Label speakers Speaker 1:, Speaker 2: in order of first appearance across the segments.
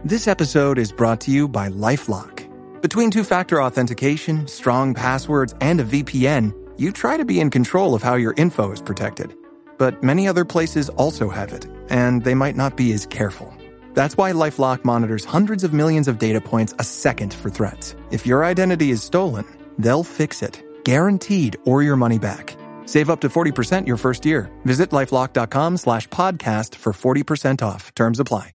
Speaker 1: This episode is brought to you by LifeLock. Between two-factor authentication, strong passwords, and a VPN, you try to be in control of how your info is protected. But many other places also have it, and they might not be as careful. That's why LifeLock monitors hundreds of millions of data points a second for threats. If your identity is stolen, they'll fix it, guaranteed, or your money back. Save up to 40% your first year. Visit LifeLock.com/podcast for 40% off. Terms apply.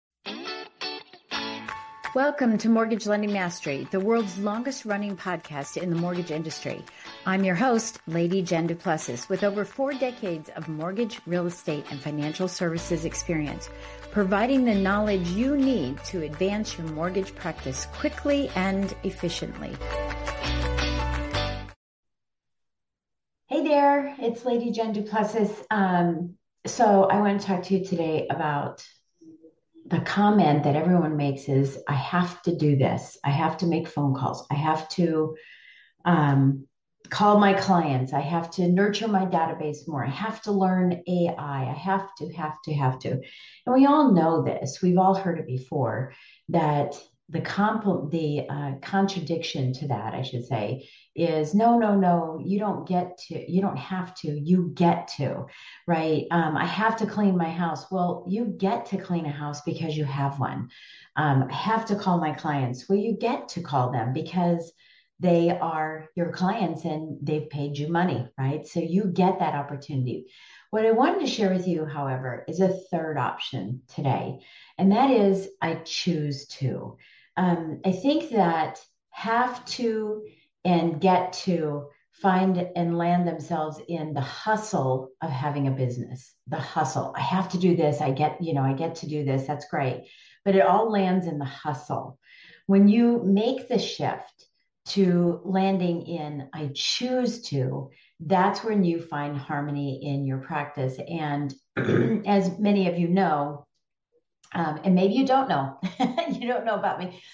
Speaker 2: Welcome to Mortgage Lending Mastery, the world's longest running podcast in the mortgage industry. I'm your host, Lady Jen Duplessis, with over 4 decades of mortgage, real estate, and financial services experience, providing the knowledge you need to advance your mortgage practice quickly and efficiently. Hey there, it's Lady Jen Duplessis. So I want to talk to you today about the comment that everyone makes is, I have to do this. I have to make phone calls. I have to call my clients. I have to nurture my database more. I have to learn AI. I have to. And we all know this. We've all heard it before, that the contradiction to that, I should say, is no, you don't have to, you get to, right? I have to clean my house. Well, you get to clean a house because you have one. I have to call my clients. Well, you get to call them because they are your clients and they've paid you money, right? So you get that opportunity. What I wanted to share with you, however, is a third option today, and that is I choose to. I think that have to and get to find and land themselves in the hustle of having a business. The hustle. I have to do this. I get to do this. That's great. But it all lands in the hustle. When you make the shift to landing in I choose to, that's when you find harmony in your practice. And as many of you know, and maybe you don't know, you don't know about me.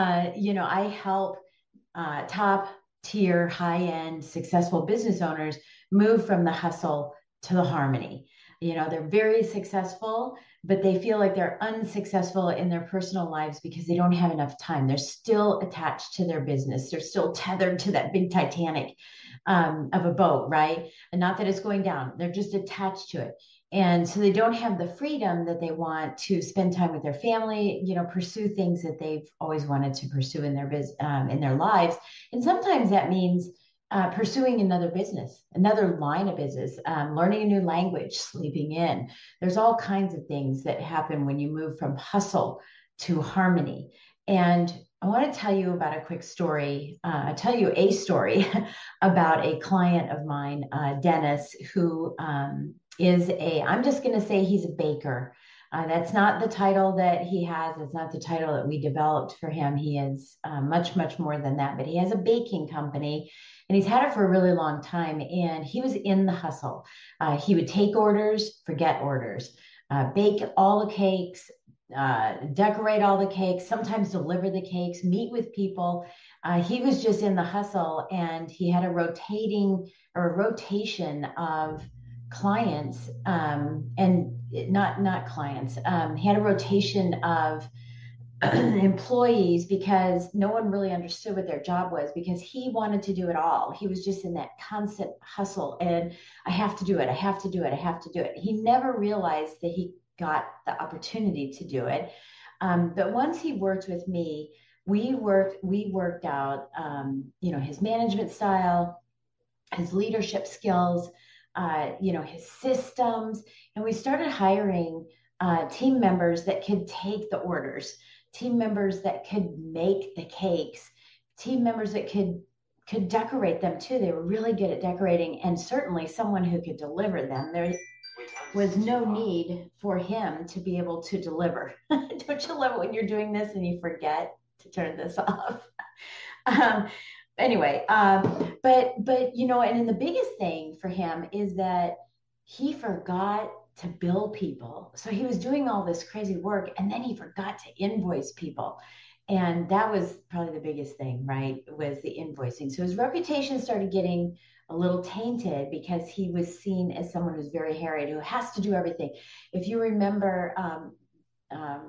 Speaker 2: I help top tier, high-end, successful business owners move from the hustle to the harmony. They're very successful, but they feel like they're unsuccessful in their personal lives because they don't have enough time. They're still attached to their business. They're still tethered to that big Titanic of a boat, right? And not that it's going down. They're just attached to it. And so they don't have the freedom that they want to spend time with their family, pursue things that they've always wanted to pursue in their lives. And sometimes that means pursuing another business, another line of business, learning a new language, sleeping in. There's all kinds of things that happen when you move from hustle to harmony. And I want to tell you about a quick story. I'll tell you a story about a client of mine, Dennis, who I'm just going to say he's a baker. That's not the title that he has. It's not the title that we developed for him. He is much, much more than that. But he has a baking company, and he's had it for a really long time. And he was in the hustle. He would take orders, forget orders, bake all the cakes, decorate all the cakes, sometimes deliver the cakes, meet with people. He was just in the hustle, and he had a rotation of clients, and not clients. He had a rotation of employees because no one really understood what their job was, because he wanted to do it all. He was just in that constant hustle, and I have to do it. He never realized that he got the opportunity to do it. But once he worked with me, we worked out, his management style, his leadership skills, his systems, and we started hiring team members that could take the orders, team members that could make the cakes, team members that could decorate them too. They were really good at decorating, and certainly someone who could deliver them. There was no need for him to be able to deliver. Don't you love it when you're doing this and you forget to turn this off? Anyway, but and then the biggest thing for him is that he forgot to bill people. So he was doing all this crazy work, and then he forgot to invoice people. And that was probably the biggest thing, right? Was the invoicing. So his reputation started getting a little tainted because he was seen as someone who's very harried, who has to do everything. If you remember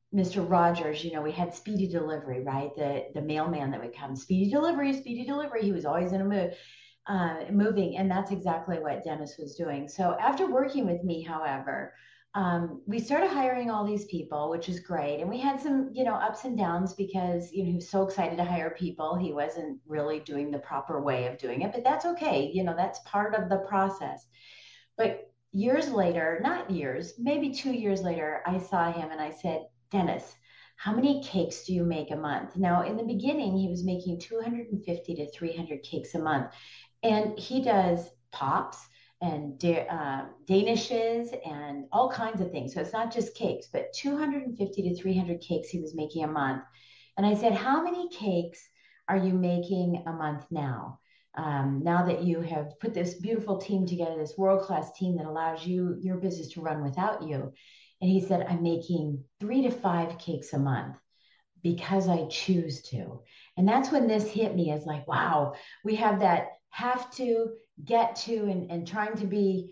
Speaker 2: Mr. Rogers, we had speedy delivery, right? The mailman that would come, speedy delivery, speedy delivery. He was always in a mood, moving, and that's exactly what Dennis was doing. So after working with me, however, we started hiring all these people, which is great. And we had some, ups and downs because, he was so excited to hire people. He wasn't really doing the proper way of doing it, but that's okay. That's part of the process. But years later, not years, maybe 2 years later, I saw him and I said, Dennis, how many cakes do you make a month? Now, in the beginning, he was making 250 to 300 cakes a month. And he does pops and danishes and all kinds of things. So it's not just cakes, but 250 to 300 cakes he was making a month. And I said, how many cakes are you making a month now? Now that you have put this beautiful team together, this world-class team that allows your business to run without you. And he said, I'm making 3 to 5 cakes a month because I choose to. And that's when this hit me as like, wow, we have that have to, get to, and trying to be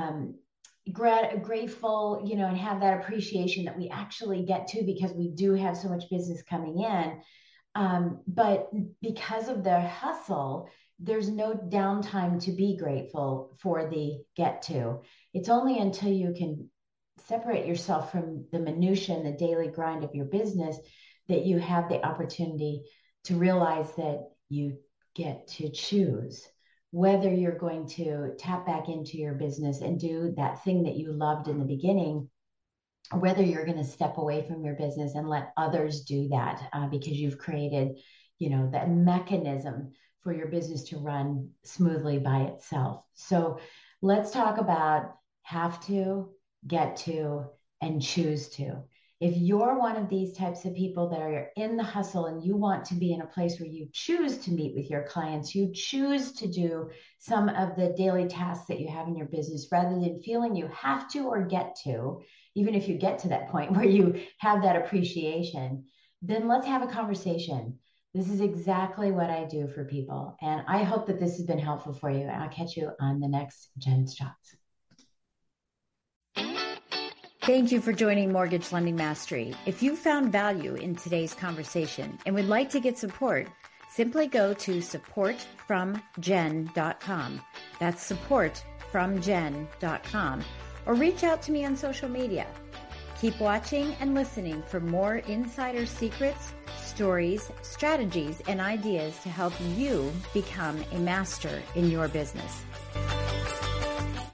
Speaker 2: grateful, and have that appreciation that we actually get to because we do have so much business coming in. But because of the hustle, there's no downtime to be grateful for the get to. It's only until you can separate yourself from the minutia and the daily grind of your business that you have the opportunity to realize that you get to choose whether you're going to tap back into your business and do that thing that you loved in the beginning, or whether you're going to step away from your business and let others do that because you've created, that mechanism for your business to run smoothly by itself. So let's talk about have to, get to, and choose to. If you're one of these types of people that are in the hustle and you want to be in a place where you choose to meet with your clients, you choose to do some of the daily tasks that you have in your business rather than feeling you have to or get to, even if you get to that point where you have that appreciation, then let's have a conversation. This is exactly what I do for people. And I hope that this has been helpful for you. And I'll catch you on the next Jen's Shots.
Speaker 3: Thank you for joining Mortgage Lending Mastery. If you found value in today's conversation and would like to get support, simply go to supportfromjen.com. That's supportfromjen.com. Or reach out to me on social media. Keep watching and listening for more insider secrets, stories, strategies, and ideas to help you become a master in your business.